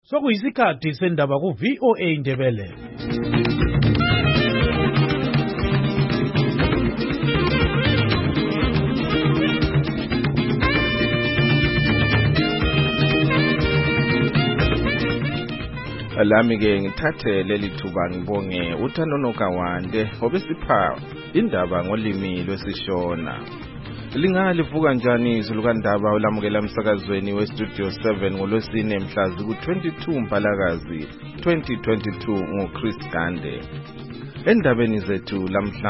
Sokuyisikhathi sendaba ku VOA Indebele. Lami ke ngithathe leli thuba ngibonge uThanono Kawande obesipha indaba ngolimi lwesishona. Lingalivuka njani izulukandaba olamukela emsakazweni weStudio 7 ngolwesine mhla ku-22 Mpalakazi 2022 nguChris Gande. Endabeni zethu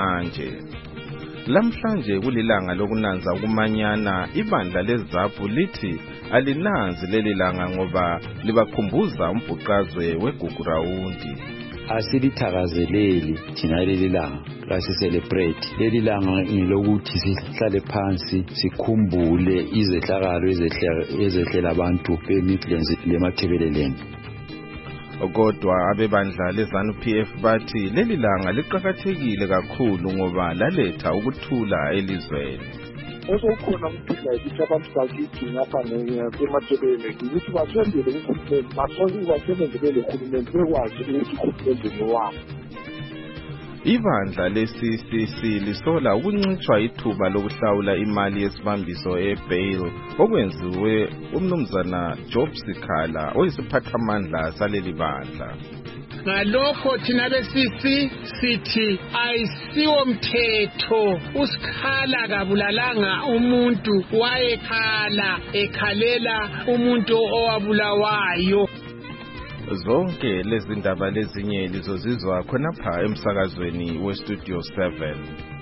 Lamhlanje kulilanga lokunanza ukumanyana ibandla leZAPU lithi alinanzi leli langa ngoba libakhumbuza umbhuqazwe weGugurawundi. Asilithakazeleli thina leli langa celebrate leli langa ngilokuthi sihlale phansi sikhumbule izehlakalo ezehlela abantu beMidlands lemathebeleleni. Kodwa abebandla leZANU-PF bathi leli langa liqhakathekile kakhulu ngoba laletha ukuthula elizweni. Osokhona ukuphila ukuthi abantu bakithi ngapha ngemathebeleni ukuthi basondele kuhulumeni basebenzele uhulumeni bekwazi ukuthi uhulumeni ngowabo. Ibandla le-CCC lisola ukuncitshwa ithuba lokuhlawula imali yesibambiso e-bail okwenziwe umnumzana Job Sikhala oyisiphathamandla saleli bandla. Ngalokho thina besisi sithi ayisiwo mthetho uSikhala kabulalanga umuntu ekhalela umuntu owabulawayo. Zonke lezi ndaba lezinye lizozizwa khonapha emsakazweni weStudio 7.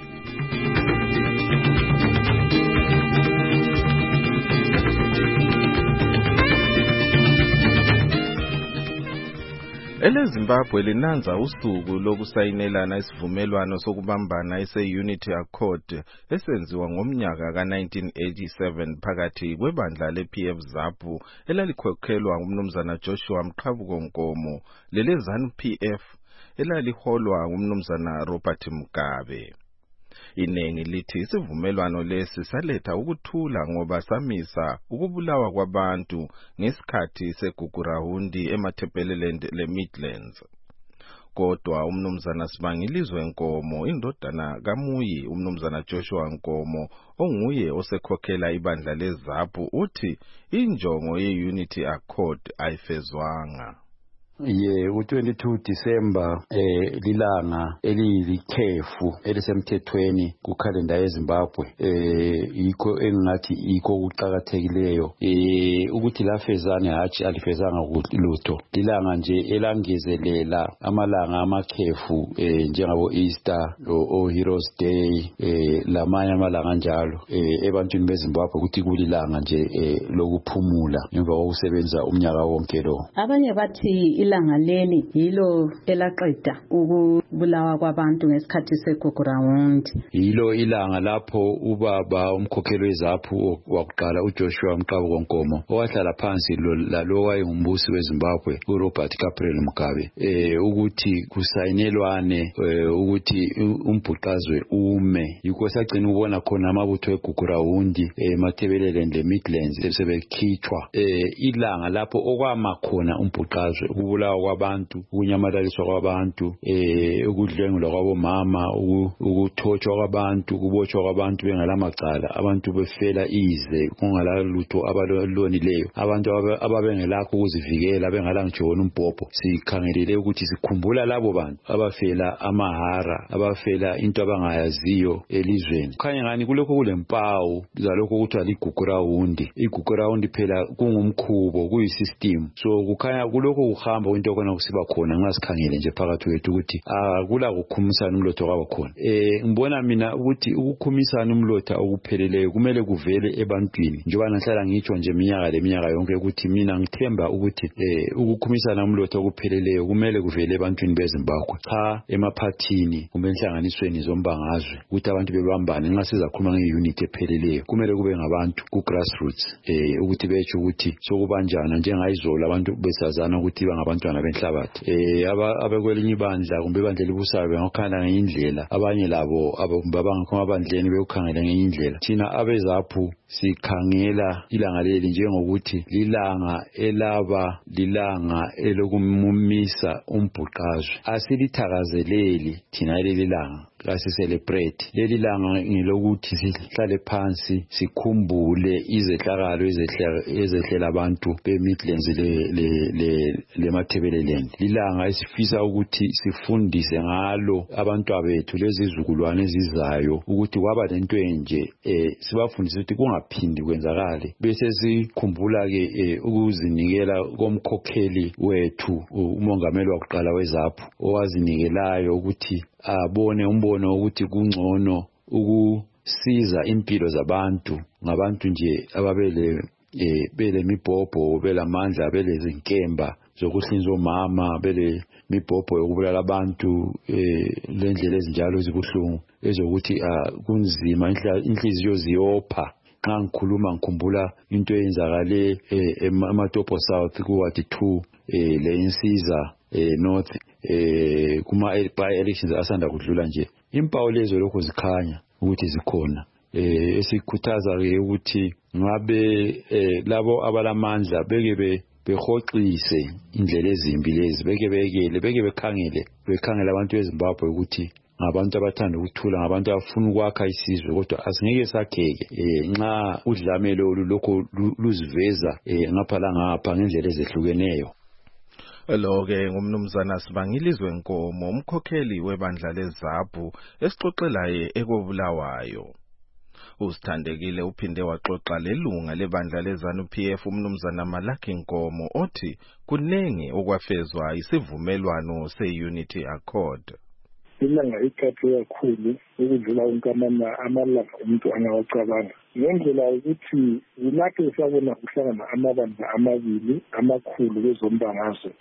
EleZimbabwe linanza usuku lokusayinelana isivumelwano sokubambana ese-Unity Accord esenziwa ngomnyaka ka-1987 phakathi kwebandla le-PF ZAPU elalikhokhelwa ngumnumzana Joshua Mqhabuko Nkomo leleZANU-PF elaliholwa ngumnumzana Robert Mugabe. Inengi lithi isivumelwano lesi saletha ukuthula ngoba samisa ukubulawa kwabantu ngesikhathi segugurawundi emathebeleleni leMidlands. Kodwa umnumzana Sibangilizwe Nkomo indodana kaMuyi umnumzana Joshua Nkomo onguye osekhokhela ibandla leZAPU uthi injongo ye-Unity Accord ayifezwanga. U-22 December lilanga elilikhefu elisemthethweni kukhalenda yeZimbabwe yikho engathi yikho ukuqhakathekileyo ukuthi lafezane hatshi alifezanga lutho lilanga nje elangezelela amalanga amakhefu njengabo Easter o Heroes Day lamanye amalanga njalo ebantwini beZimbabwe ukuthi kulilanga nje lokuphumula emva kokusebenza umnyaka wonke lo. Abanye bathi ilanga leli yilo elaqeda ukubulawa kwabantu ngesikhathi segugurawundi. Yilo ilanga lapho ubaba umkhokheli weZAPU wakuqala uJoshua Mqhabuko Nkomo owahlala phansi lalo wayengumbusi weZimbabwe uRobert Gabriel Mugabe ukuthi kusayinelwane ukuthi umbhuqazwe ume. Yikho sagcina ubona khona amabutho egugurawundi emathebeleleni leMidlands sebekhitshwa ilanga lapho okwama khona umbhuqazwe ukubulawa kwabantu, ukunyamalaliswa kwabantu, ukudlwengulwa kwabomama, ukuthotshwa kwabantu, ukubotshwa kwabantu bengalamacala, abantu befela ize kungalalutho abalonileyo, abantu ababengelakho ukuzivikela bengalangijona umbhobho. Sikhangelele ukuthi sikhumbula labo bantu abafela amahara, abafela into abangayaziyo elizweni. Kukhanya ngani kulokho kulempawu zalokho kuthiwa ligugurawundi. Igugurawundi phela kungumkhubo, kuyisystem. So kukhanya kulokho kuhamba into khona kusiba khona nxa sikhangele nje phakathi kwethu ukuthi akula ukukhumisana umlotha kwaba khona. Ngibona mina ukuthi ukukhumisana umlotha okupheleleyo kumele kuvele ebantwini. Njengoba nahlala ngitsho nje iminyaka yonke ukuthi mina ngithemba ukuthi ukukhumisana umlotha okupheleleyo kumele kuvele ebantwini beZimbabwe. Cha emaphathini kumbe enhlanganisweni zombangazwe ukuthi abantu bebambane nxa sizakhuluma ngeunity epheleleyo. Kumele kube ngabantu ku grassroots ukuthi betsho ukuthi sokubanjana njengayizolo abantu besazana ukuthi bangaba ngabantwana benhlabathi abekwelinye ibandla kumbe ibandla elibusayo bengakhangela ngenye indlela abanye labo abangakho amabandleni bekukhangela ngenye indlela thina abezaphu sikhangela ilanga leli njengokuthi lilanga lilanga elokumumisa umbhuqazwe asilithakazeleli thina leli langa kasicelebrate leli langa ngelokuthi sihlale phansi sikhumbule izehlakalo ezehlela abantu beMidlands leMatabeleland lilanga esifisa ukuthi sifundise ngalo abantwabethu lezizukulwane ezizayo ukuthi kwaba lento enje sibafundise ukuthi kungaphindi kwenzakale bese sikhumbula ke ukuzinikela komkhokheli wethu umongameli wakuqala wezaphu owazinikelayo ukuthi abone umbono ukuthi kungcono ukusiza impilo zabantu ngabantu nje ababele belemibhobho belamandla belezinkemba zokuhlinza omama belemibhobho yokubulala abantu lendlela ezinjalo ezibuhlungu ezokuthi kunzima inhliziyo ziyopha nxa ngikhumbula into eyenzakale eMatopo South kuward 2 le insiza North kuma-elections asanda kudlula nje impawu lezo lokho zikhanya ukuthi zikhona esikhuthaza-ke ukuthi ngabe labo abalamandla beke behoxise indlela ezimbi lezi beke bekhangele abantu beZimbabwe ukuthi ngabantu abathanda ukuthula ngabantu abafuna ukwakha isizwe kodwa asingeke sakheke nxa udlamelo lokho luziveza ngapha langapha ngendlela ezehlukeneyo. Lo-ke ngumnumzana Sibangilizwe Nkomo umkhokheli webandla leZaphu esixoxelaye ekobulawayo. Usithandekile uphinde waxoxa lelunga lebandla leZANU-PF umnumzana Malaki Nkomo othi kunengi okwafezwa isivumelwano se-Unity Accord. Ilanga ithathe kakhulu ukudlula unkamana amalanga umuntu angawacabanga ngendlela ukuthi yilapho sabona kuhlangana amabandla amabili amakhulu kwezombangazwe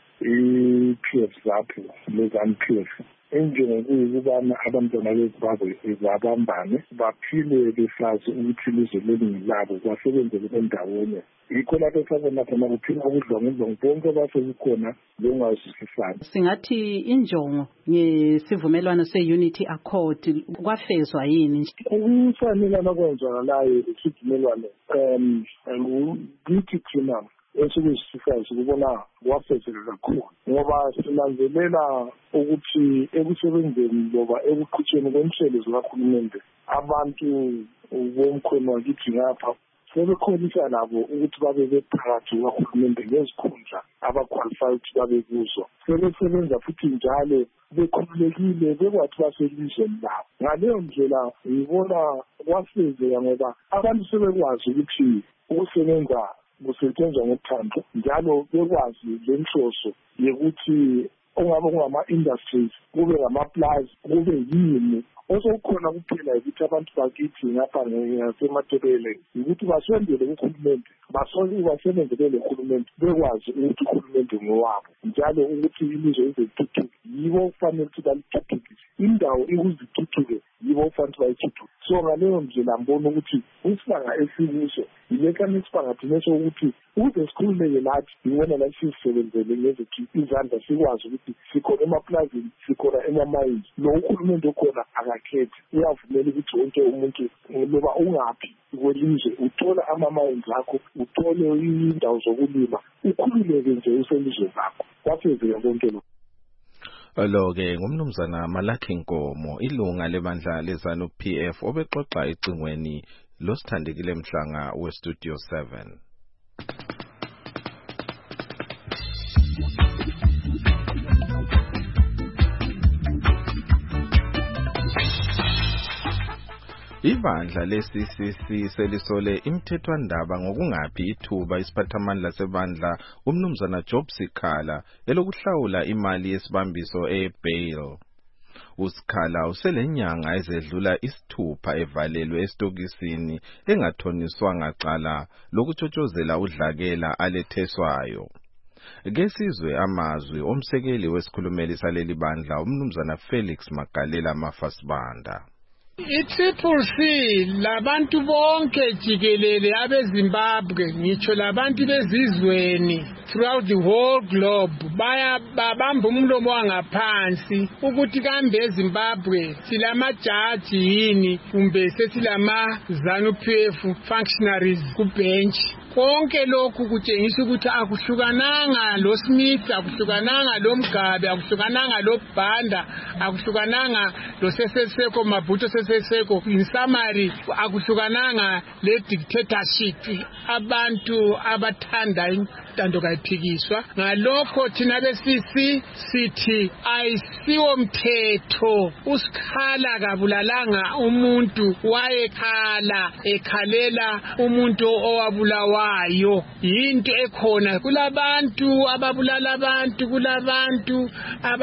i-PF Zaphu leZANU-PF enjengokubana abantwana beZimbabwe babambane baphile besazi ukuthi ilizwe lelingilabo kwasebenzele bendawonye yikho lapho sabona khona kuphila ubudlongudlongo bonke abasebukhona longazwisisani. Singathi injongo ngesivumelwano se-Unity Accord kwafezwa yini? Ukufanelana kwenzakalayo isivumelwano ngithi thina esikuyisifayo sikubona kwafezeka kakhulu ngoba sinanzelela ukuthi ekusebenzeni loba ekuqhutsheni kwenhlelo zikahulumende abantu bomkhono wakithi ngapha sebekholisa labo ukuthi babe bephakathi kwahulumende ngezikhundla abaqualified ukuthi babe kuzo sebesebenza futhi njalo bekhululekile bekwathi baselizweni labo ngaleyo ndlela ngibona kwafezeka ngoba abantu sebekwazi ukuthi ukusebenza kusetshenzwa ngothando njalo bekwazi lenhloso yokuthi ongabe kungama-industries kube ngama-plaza kube yini osokukhona kuphela ukuthi abantu bakithi ngapha ngaseMatabeleland ukuthi basondele kuhulumende basebenzele uhulumende bekwazi ukuthi uhulumende ngowabo njalo ukuthi ilizwe izethuthuke yibo kufanele ukuthi balithuthukise indawo ikuzithuthuke yibo kufanele ukuthi bayithuthuke so ngaleyo ndlela mbona ukuthi isibanga esikuso yilekani isibanga thina sokuthi ukuze sikhululeke nathi yibona la sisebenzele ngezethu izandla sikwazi ukuthi sikhona emaplazini sikhona emamayini lo uhulumende okhona akakhethi uyavumela ukuthi wonke umuntu loba ungaphi kwelizwe uthola ama-mines akho uthole indawo zokulima ukhululeke nje uselizwe lakho kwafezeka konke lokho. Lo-ke ngumnumzana Malaki Nkomo ilunga lebandla leZANU-PF obexoxa ecingweni losithandekile Mhlanga weStudio 7. Ibandla le-CCC selisole imthethwandaba ngokungaphi ithuba isiphathamandla sebandla umnumzana Job Sikhala elokuhlawula imali yesibambiso e-bail. Usikhala uselenyanga ezedlula isithupha evalelwe estokisini engathoniswanga cala lokutshotshozela udlakela aletheswayo. Kesizwe amazwi omsekeli wesikhulumeli saleli bandla umnumzana Felix Magalela Mafasibanda. I-Triple-C labantu bonke jikelele abeZimbabwe ngitsho labantu bezizweni throughout the whole globe babamba umlomo wangaphansi ukuthi kambe eZimbabwe silamajaji yini kumbe sesilama ZANU-PF functionaries kubench. Konke lokhu kutshengisa ukuthi akuhlukananga lo Smith, akuhlukananga lo Mugabe, akuhlukananga lo Banda, akuhlukananga lo Seseko Mabuto Seseko. In summary, akuhlukananga le dictatorship. Abantu abathanda intando kayiphikiswa. Ngalokho thina besisi sithi ayisiwo mthetho usikhala kabulalanga umuntu wayekhala ekhalela umuntu owabulawa wayo. Into ekhona kulabantu ababulala abantu, kulabantu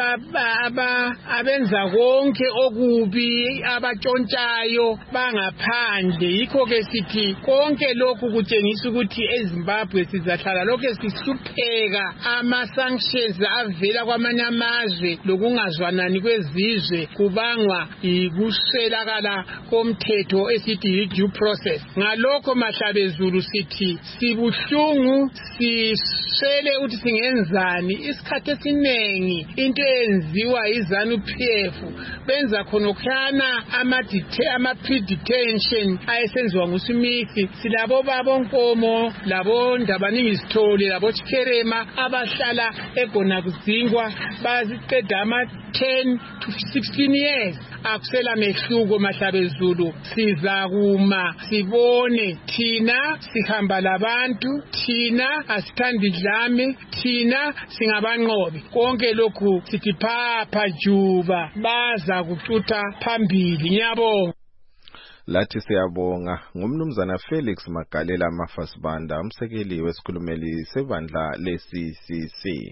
abenza konke okubi, abatshontshayo bangaphandle. Yikho ke sithi konke lokhu kutshengisa ukuthi eZimbabwe sizahlala lokho sihlupheka, ama-sanctions avela kwamanye amazwe lokungazwanani kwezizwe kubangwa yikuswelakala komthetho esithi due process. Ngalokho Mahlabezulu sithi sibuhlungu, siswele ukuthi singenzani. Isikhathi esiningi into eyenziwa iZANU-PF benza khonokhana ama-pre-detention ayesenziwa nguSmith. Silabo babo Nkomo, labo Ndabaningi Sithole, labo Chikerema abahlala egona kuzingwa baziqeda ama-10 to 16 years. Akusela mehluko Mahlabezulu, sizakuma sibone thina sihamba labantu, thina asithandi dlame, thina singabanqobi. Konke lokhu sithi phapha juba baza kucutha phambili. Ngiyabonga. Lathi siyabonga ngumnumzana Felix Magalela Mafasibanda, umsekeli wesikhulumeli sebandla le-CCC.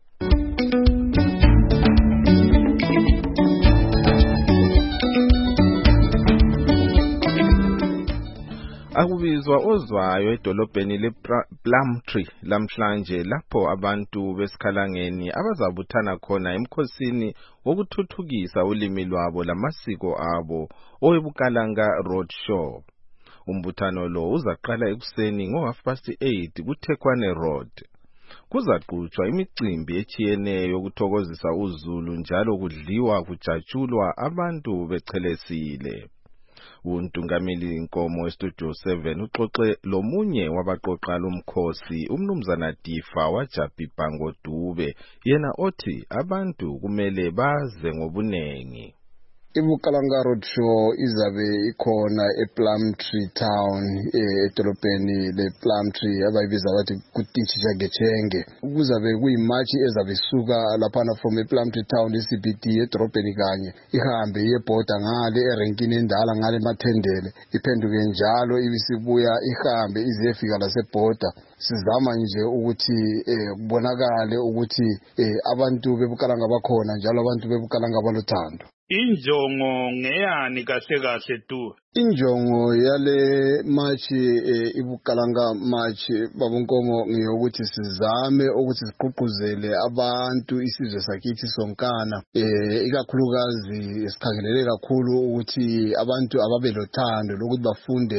Akubizwa ozwayo edolobheni lePlumtree lamhlanje lapho abantu besikhalangeni abazabuthana khona emkhosini wokuthuthukisa ulimi lwabo lamasiko abo oweBukalanga Roadshow. Umbuthano lo uzaqala ekuseni ngo8:30 kuThekwani Road. Kuzaqhutshwa imicimbi etshiyeneyo yokuthokozisa uZulu njalo kudliwa kujatshulwa abantu bechelesile. Untungameli Nkomo weStudio 7 uxoxe lomunye wabaqoqa lomkhosi umnumzana Difa waJapi Bhango Dube, yena othi abantu kumele baze ngobunengi. iBukalanga Roadshow izabe ikhona ePlumtree Town edolobheni lePlumtree abayibiza bathi kuTichisha Gechenge. Kuzabe kuyimatshi ezabe isuka laphana from ePlumtree Town eCBD edolobheni kanye ihambe yebhoda ngale erenkini endala ngale Mathendele, iphenduke njalo ibisibuya ihambe izefika lasebhoda. Sizama nje ukuthi kubonakale ukuthi abantu beBukalanga bakhona njalo abantu beBukalanga balothando. Injongo ngeyani kahle kahle tu? Injongo yale machi iBukalanga machi babonkomo ngiyokuthi sizame ukuthi siqhuquzele abantu isizwe sakithi sonkana, ikakhulukazi sikhangelele kakhulu ukuthi abantu ababelothando lokuthi bafunde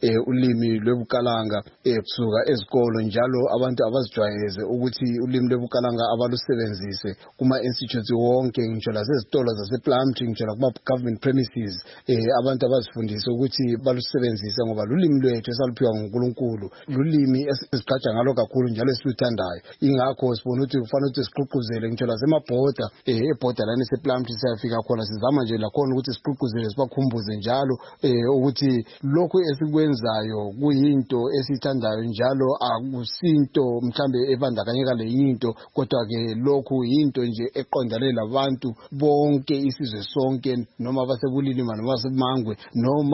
ulimi lweBukalanga kusuka ezikolo, njalo abantu abazijwayeze ukuthi ulimi lweBukalanga abalusebenzise kuma institutes wonke, ngitsho lasezitolo zasePlumtree, ngitsho kuma government premises, abantu abazifundisa ukuthi balusebenzise ngoba lulimi lwethu esaluphiwa nguNkulunkulu, lulimi esigqaja ngalo kakhulu njalo esiluthandayo. Ingakho sibona ukuthi kufanele ukuthi siqhuquzele ngitsho lasemabhoda, ebhoda lana esePlumtree siyafika khona, sizama nje lakhona ukuthi siqhuquzele sibakhumbuze njalo ukuthi lokhu esikwenzayo kuyinto esithandayo njalo akusinto mhlambe ebandakanyeka leyinto, kodwa ke lokhu yinto nje eqondane labantu bonke isizwe sonke, noma basebulilima noma basemangwe noma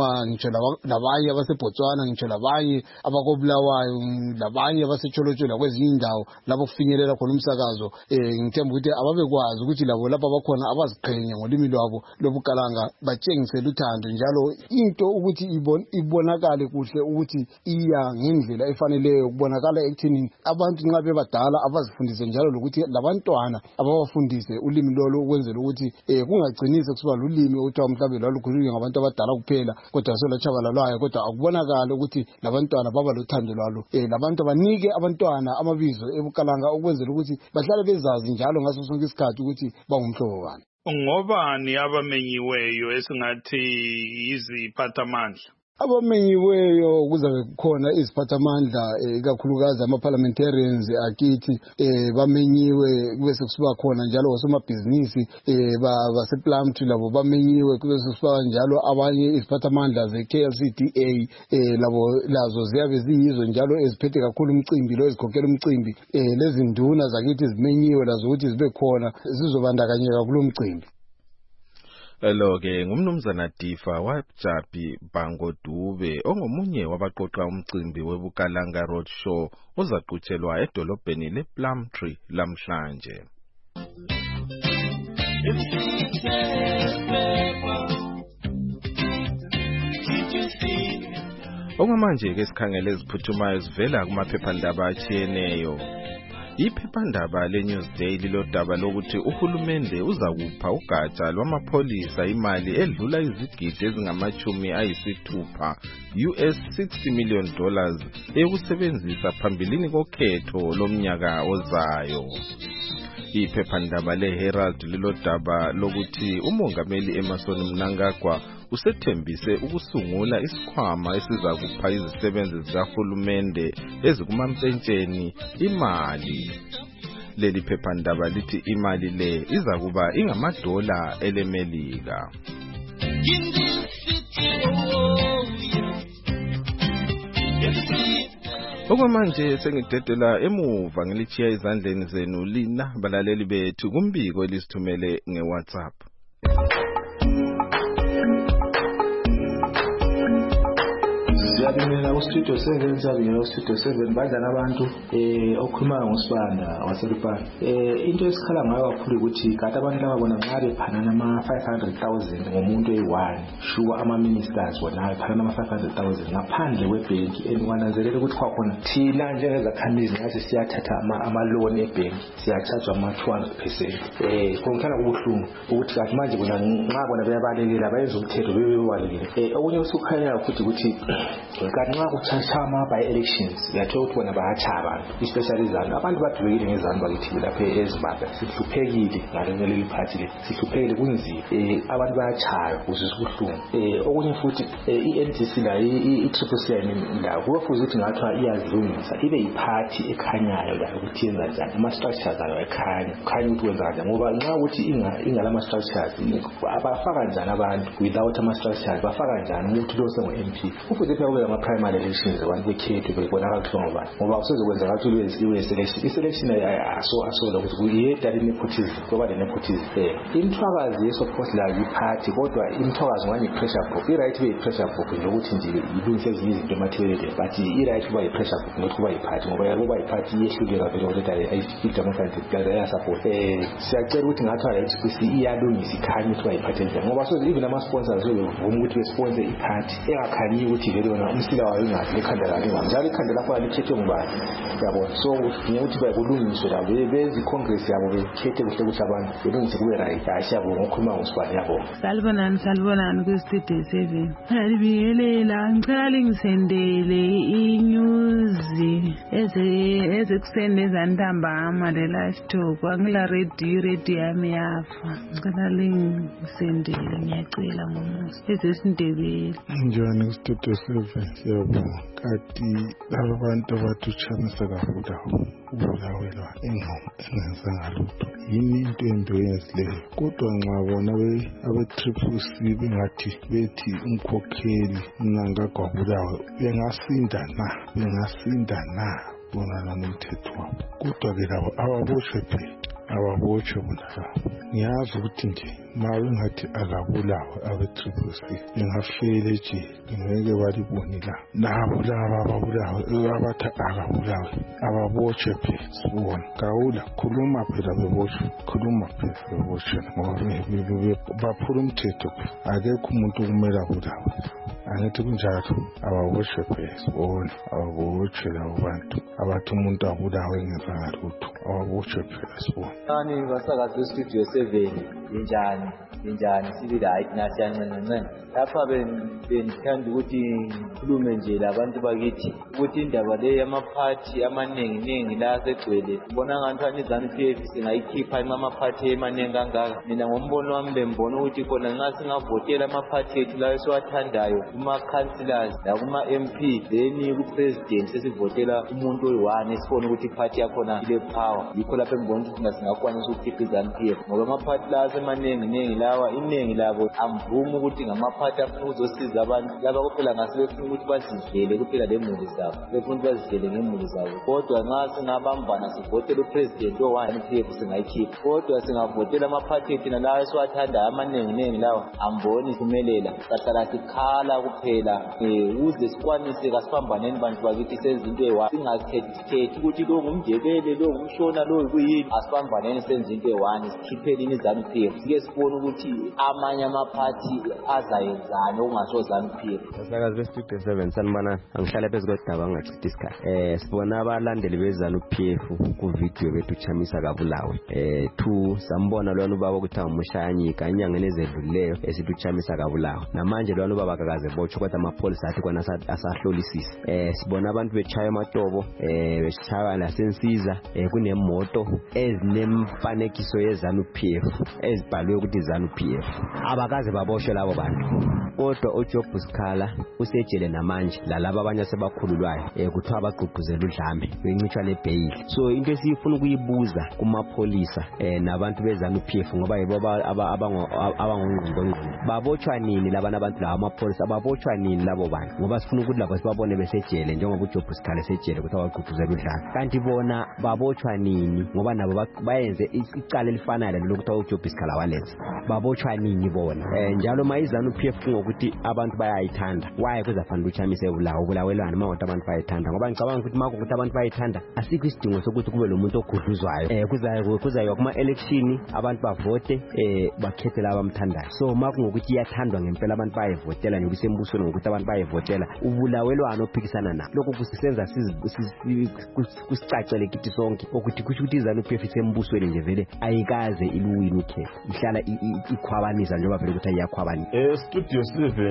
noma ngitsho labanye abaseBotswana, ngitsho labanye abakobulawayo, labanye abasecholotshola kwezinye indawo lapho kufinyelela khona umsakazo. Ngithemba ukuthi ababekwazi ukuthi labo lapha bakhona abaziqhenya ngolimi lwabo lobukalanga batshengisele uthando, njalo into ukuthi ibonakale kuhle ukuthi iya ngendlela efaneleyo, kubonakala ekuthini abantu nxa bebadala abazifundise, njalo lokuthi labantwana ababafundise ulimi lolo ukwenzela ukuthi kungagcinise kusiba lulimi okuthiwa mhlawumbe lwalukhulunywa ngabantu abadala kuphela kodwa selatshabalalwayo, kodwa akubonakale ukuthi labantwana baba lothando lwalo. Labantu banike abantwana amabizo ebukalanga ukwenzela ukuthi bahlale bezazi njalo ngaso sonke isikhathi ukuthi bangumhlobo bani. Ngobani abamenyiweyo esingathi iziphathamandla? Abamenyiweyo kuzabe kukhona iziphathamandla ikakhulukazi ama-parliamentarians akithi bamenyiwe, kube sekusiba khona njalo osomabhizinisi base-Plumtree labo bamenyiwe, kube sekusiba njalo abanye iziphathamandla ze-KLCDA lazo ziyabe ziyizo njalo eziphethe kakhulu umcimbi lo, ezikhokhela umcimbi. Lezi nduna zakithi zimenyiwe lazo ukuthi zibe khona zizobandakanyeka kulo mcimbi. Lo-ke ngumnumzana Difa Wajabi Bangodube ongomunye wabaqoqa umcimbi webukalanga roadshow ozaqutshelwa edolobheni lePlumtree lamhlanje. Okwamanje-ke sikhangele eziphuthumayo zivela kumaphephandaba atshiyeneyo. Iphephandaba leNewsday lilodaba lokuthi uhulumende uzakupha ugatsha lwamapholisa imali edlula izigidi ezingama-60 $60 million eyokusebenzisa phambilini kokhetho lomnyaka ozayo. Iphephandaba leHerald lilodaba lokuthi umongameli Emmerson Mnangagwa usethembise ukusungula isikhwama esizakupha izisebenzi zikahulumende ezikumampentsheni imali. Leli phephandaba lithi imali le izakuba ingamadola elemelika. Okwamanje sengidedela emuva ngilichiya izandleni zenu lina balaleli bethu kumbiko elisithumele ngeWhatsApp. Siyabingelela uStudio 7, siyabingelela uStudio 7 banjani abantu okhuluma ngoSibanda waseLupane. Into esikhala ngayo kakhulu ukuthi kade abantu laba bona nxa bephanana ama-500,000 ngomuntu oyi-1 sure ama-ministers wona bephanana ama-500,000 ngaphandle kwebhenki, and wananzelela ukuthi kwakhona thina njengezakhamuzi ngathi siyathatha ama-loan ebhenki siyacharge ama-200%. Kungithala kubuhlungu ukuthi kathi manje bona nxa bona beyabalekela bayenza umthetho bebalekile. Okunye usukhanya futhi ukuthi kanti nxa kuchachama by-elections uyathola ukuthi bona bayatsha abantu, especially izanu. Abantu badubekile ngezanu bakithi lapha eZimbabwe, sihluphekile ngaleli phathi le, sihluphekile kunzima. Abantu bayatshaya kuzisa ubuhlungu. Okunye futhi i-NDC la i-CCC la kuyofuza ukuthi ngathiwa iyazilungisa ibe yiphathi ekhanyayo la ukuthi yenza njani, ama-structures ayo ekhanya ukuthi wenza njani, ngoba nxa ukuthi ingalama-structures abafaka njani abantu without ama-structures, bafaka njani umuntu lo sengu-MP ufuthi phela kube ama-primary elections abantu bekhethwe bebonakala kuhlwa ngobani, ngoba usezokwenza ngathi iwe-selection. I-selection asola ukuthi yedwa le-nepotism, ngoba le-nepotism imthwakazi yesophoselayo iphathi, kodwa imthwakazi ngani yi-pressure group. I-right ibe yi-pressure group nokuthi nje ilungise ezinye izinto emathebelele, but i-right kuba yi-pressure group nokuthi kuba yiphathi, ngoba kuba yiphathi iyehlule kakhulu ukuthi i-democratic yasaport. Siyacela ukuthi ngathiwa la-HPC iyalungisa ikhanye ukuthi kuba yiphathi enjani, ngoba so even ama-sponsors sezovuma ukuthi besponsor iphathi engakhanyiyo ukuthi vele yona umsila wayo ingathi lekhanda lalo njalo ikhanda lakho alikhethwe ngubani, yabona. So ngeke ukuthi bakulungiswe labo benze icongress yabo bekhethe kuhle ukuthi abantu belungise kube right. Siyabonga ngokukhuluma ngoSibani, yabonga. Salibonani kwiStudio 7. Ngiyabingelela, ngicela lingisendele inews ezekuseni ezantambama le-live talk. Angila radio yami yafa, ngicela lingisendele, ngiyacela ngomusa ezesindebele. Njani kwiStudio 7, siyabonga. Kati laba bantu abathutshamisa kakhulu ubulawelwa ingqondo engenzanga lutho, yini into embi eyenzileyo? Kodwa nxa bona abe-CCC bengathi bethi umkhokheli Mnangagwa Bulawayo bengasinda na bona nomthetho wabo? Kodwa ke labo ababoshwe phela ababotshwe bona. Ngiyazi ukuthi nje mabe ngathi akabulawe abe-CCC ingafela ejele ngeke balibone la nabo laba ababulawe abathi akabulawe ababotshwe phela sibona gawula khuluma phela bebotshwe khuluma phela bebotshwe ngoba baphula umthetho phela akekho umuntu okumele abulawe angithi kunjalo ababotshwe phela sibona ababotshwe labo bantu abathi umuntu abulawe ngezanga lutho ababotshwe phela sibona Nani basakazi bestudio 7 injani sibili hayi nasiyancane lapha bengithanda ukuthi ngikhulume nje labantu bakithi ukuthi indaba le yamaphathi amaningi la segcwele ubona ngathi iZANU-PF singayikhipha amaphathi emaningi kangaka mina ngombono wami bembona ukuthi khona nxa singavotela amaphathi ethu lawo esiwathandayo kuma councillors la kuma MP then ku president sesivotela umuntu oyi-1 esifona ukuthi iphathi yakhona ile power yikho lapho engibona ukuthi singakwanisa ukukhipha iZANU-PF ngoba amaphathi la semaningi lawa iningi labo amvuma ukuthi ngamaphathi afuna ukuzosiza abantu laba kuphela ngasebefuna ukuthi bazidlele kuphela lemuli zabo befuna ukuthi bazidlele ngemuli zabo kodwa nxa singabambana sivotela upresident o-1 singayikhipha kodwa singavotela amaphathi thina lawa esiwathandayo amaningi lawa amboni iphumelela sahlala sikhala kuphela ukuze sikwanise kasiphambaneni bantu bakithi senze into eyi-1 singakhethi ukuthi lo ngumndebele lo ngumshona lo kuyini asiphambaneni senze into eyi-1 sikhiphelini iZANU-PF sike sibone ukuthi amanye amaphathi azayenzani okungaso-ZANU-PF. Basakazi bestudio 7 sanibonani angihlala phezu kodaba angachithi isikhathi sibona abalandeli beZANU-PF kuvidiyo bethu Chamisa kabulawe 2 sambona lwana ubaba ukuthi anguMushayanyika enyangeni ezedlulileyo esithi uChamisa kabulawe namanje lwana ubaba akakaze botshwe kodwa amapholisa athi kwana asahlolisisa sibona abantu betshaya amatobo betshaya nasensiza kunemoto ezinemfanekiso yeZANU-PF ezibhalwe ukuthi ZANU-PF abakaze baboshwe labo bantu kodwa uJob Sikhala usejele namanje lalabo abanye sebakhululwayo kuthiwa bagqugquzela udlame bencitshwa lebhayili so into esifuna ukuyibuza kumapholisa nabantu beZANU-PF ngoba yibo abangongqongqo babotshwa nini labana abantu laba amapholisa babotshwa nini labo bantu ngoba sifuna ukuthi labo sibabone besejele njengoba uJob Sikhala esejele kuthiwa bagqugquzela udlame kanti bona babotshwa nini ngoba nabo bayenze icala elifanayo lelo kuthiwa uJob Sikhala walenza babotshwa nini bona njalo mayiZANU-PF ngokuthi abantu bayayithanda waye kuzafanele uChamisa ubulawelwana mawonke abantu bayayithanda ngoba ngicabanga ukuthi makuthi abantu bayayithanda asikho isidingo sokuthi kube lo muntu ogudluzwayo kuzayo kuma election abantu bavote bakhethe laba abamthandayo so makungokuthi iyathandwa ngempela abantu bayevotela nje kusembusweni ngokuthi abantu bayevotela ubulawelwana ophikisana nabo lokho kusisenza kusicacele kithi sonke ukuthi kusho ukuthi iZANU-PF isembusweni nje vele ayikaze iluwini ukhetho ihlala ikhwabanisa njengoba vele ukuthi iyakhwabanisa studio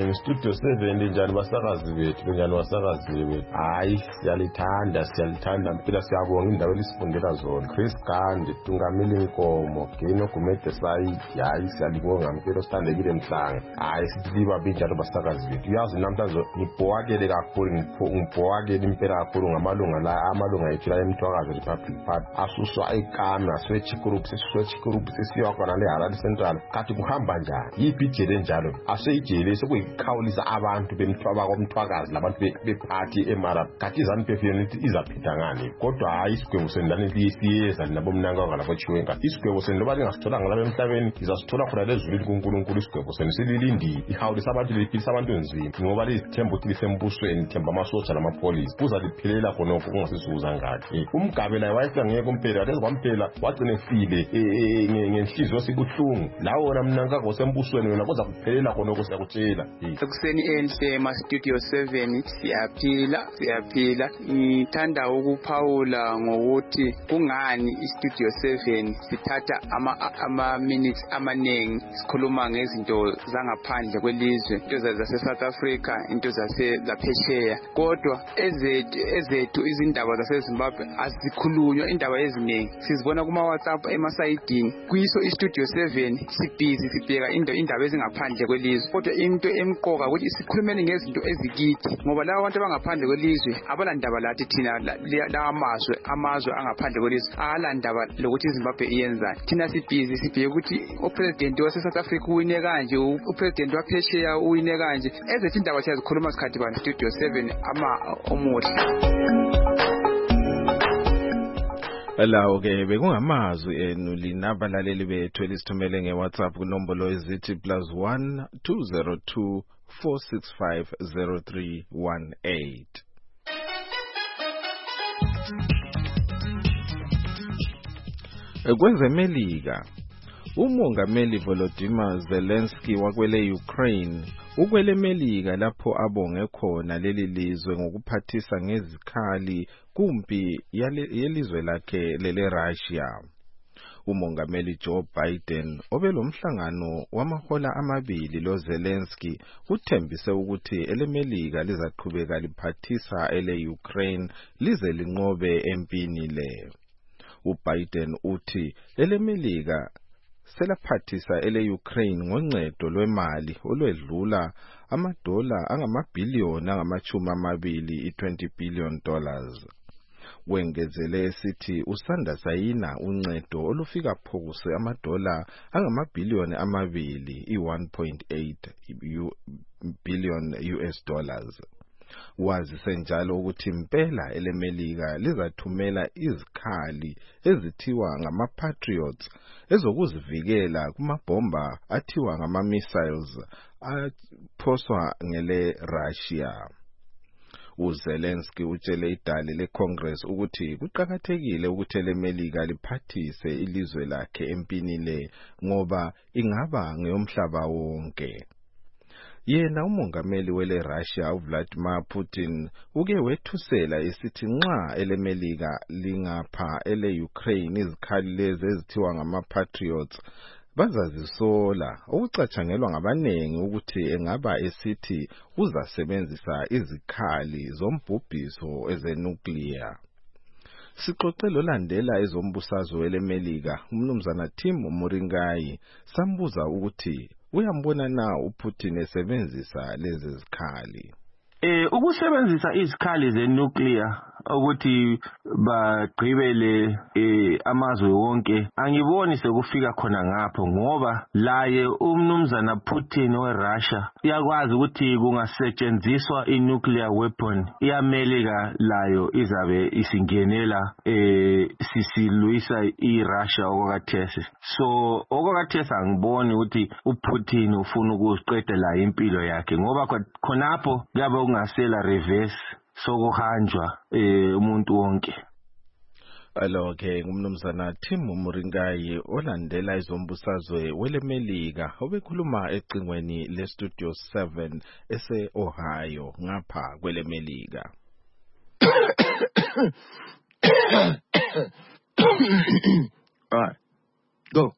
7 njani basakazi bethu hayi siyalithanda mpela siyabonga indawo elisifundela zona Chris Gandhi Tungameli Nkomo Geno Gumede Said hayi siyalibonga mpela sithandekile mhlanga hayi siliba binjalo basakazi bethu uyazi namhlanje ngibhowakele kakhulu ngibhowakele impela kakhulu amalunga ethu la eMthwakazi Republic Party asuswa ikami aswechikurup sesiwa khona le Harare Central kathi kuhamba njani yiphi ijele njalo aseyijele sekuyikhawulisa abantu komthwakazi labantu bephathi eMarab kathi iZANU-PF yonithi izaphinda ngani kodwa hayi isigwebo sendlane liyesiyeza nabo mnanga ngalapho chiwenga isigwebo sendoba lingasithola ngalapha emhlabeni izasithola khona lezulwini kuNkulunkulu isigwebo senisililindi ihawulisa abantu liphilisa abantu enzima ngoba lizithemba ukuthi lisembusweni themba amasotsha namapholisa kuzaliphilela khonokho kungasisuza ngakhe umgabe laye wayefika ngeke kumpela lezikwampela wagcina efile ngenhliziyo sibuhlungu lawo wona mnanga ngosembusweni wena kuza kuphelela khonokho siyakutshela ekuseni enhle ma-studio 7 siyaphila ngithanda ukuphawula ngokuthi kungani i-studio 7 sithatha ama-minutes amaningi sikhuluma ngezinto zangaphandle kwelizwe into zase-South Africa into zaphesheya kodwa ezethu izindaba zaseZimbabwe azikhulunywa indaba eziningi sizibona kuma-WhatsApp emasayidini kuyiso i-studio 7 sibhizi sibheka indaba ezingaphandle kwelizwe kodwa into emqoka ukuthi sikhulumeni ngezinto ezikithi ngoba laba abantu abangaphandle kwelizwe abalandaba lathi thina la amazwe angaphandle kwelizwe alandaba lokuthi iZimbabwe iyenzani thina sibhizi sibheke ukuthi upresident wase-South Africa uwine kanje upresident waphesheya uwine kanje ezethu indaba siyazikhuluma sikhathi bani studio 7 omuhle Lawo ke bekungamazwi enu linabalaleli bethu elisithumele ngeWhatsApp kunombolo ezithi +1 202 465 0318. Kwezemelika, umongameli Volodymyr Zelensky wakwele Ukraine ukwele Melika lapho abonge khona leli lizwe ngokuphathisa ngezikhali kumpi yelizwe lakhe lele Russia. Umongameli Joe Biden obelomhlangano wamahola amabili lo Zelensky uthembise ukuthi elemelika lizaqhubeka liphathisa ele Ukraine lize linqobe empini le. uBiden uthi elemelika selaphathisa ele Ukraine ngoncedo lwemali olwedlula amadola angamabhiliyoni angama-20 $20 billion. Wengezele esithi usanda sayina uncedo olufika phose amadola angamabhiliyoni amabili $1.8 billion. Wazise njalo ukuthi impela elemelika lizathumela izikhali ezithiwa ngama-Patriots ezokuzivikela kumabhomba athiwa ngama-missiles aphoswa ngele Russia. uZelensky utshele idale leCongress ukuthi kuqhakathekile ukuthi elemelika liphathise ilizwe lakhe empini le ngoba ingaba ngeyomhlaba wonke. Yena umongameli wele Russia uVladimir Putin uke wethusela esithi nxa elemelika lingapha ele Ukraine izikhali lezi ezithiwa ngama-Patriots bazazisola okucatshangelwa ngabanengi ukuthi engaba esithi uzasebenzisa izikhali zombhubhiso ezenuclear. Sixoxelo olandela ezombusazwe welemelika umnumzana Tim Muringai sambuza ukuthi uyambona na uPutin esebenzisa lezi zikhali. Ukusebenzisa izikhali zenuclear ukuthi bagqibele amazwe wonke angiboni sekufika khona ngapho ngoba laye umnumzana Putin weRussia yakwazi ukuthi kungasetshenziswa inuclear weapon iAmelika layo izabe isingenela sisilwisa iRussia okwakathesi. So okwakathesi angiboni ukuthi uPutin ufuna ukuziqeda la impilo yakhe ngoba khonapho yabe ungasela reverse sokuhanjwa umuntu wonke. Aloke ngumnumzana Tim Muringai olandela izombusazwe welemelika obekhuluma ecingweni leStudio 7 ese-Ohio ngapha kwelemelika. All right, go.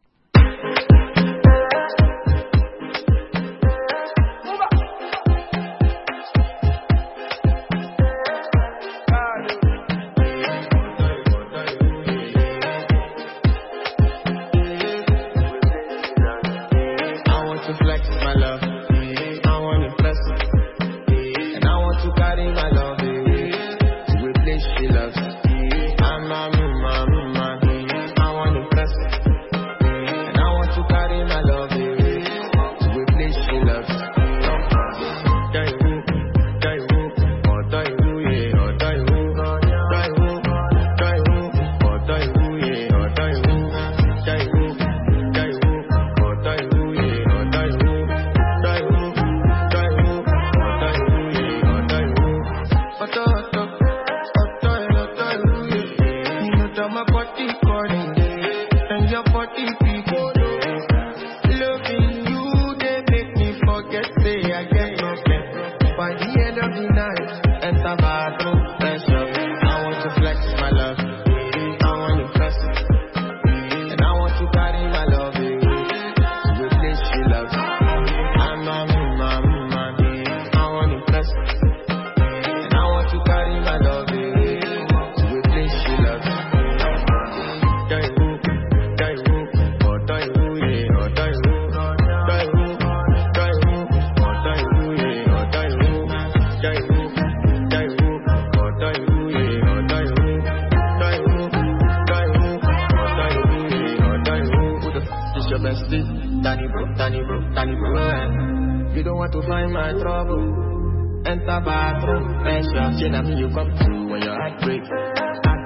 You don't want to find my trouble. Enter bathroom, pressure. Say that me you come through when your heart break. Heartbreak,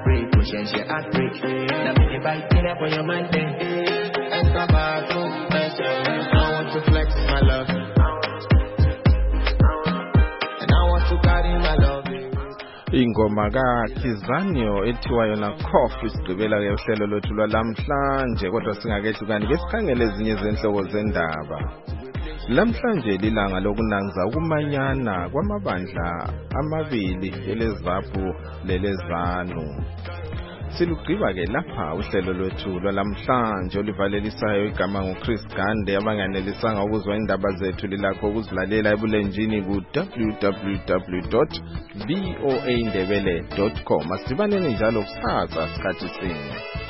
patience, your heartbreak. Now me the bite dinner for your man then. And come back to myself. I want to flex my love. And I want to carry my love. Ingoma kaKizanyo ethiwa yona Coffee sigqibela ke uhlelo lwethu lwalamhlanje kodwa singakehlukani ke sikhangele ezinye izenhloko zendaba. Lamhlanje lilanga lokunanza ukumanyana kwamabandla amabili eleZAPU leleZANU. Silugqiba ke lapha uhlelo lwethu lwalamhlanje olivalelisayo igama nguChris Gande. Abanganelisanga ukuzwa indaba zethu lilakho ukuzilalela ebulenjini ku www.voaindebele.com. Asibaneni njalo kusasa sikhathi sinye.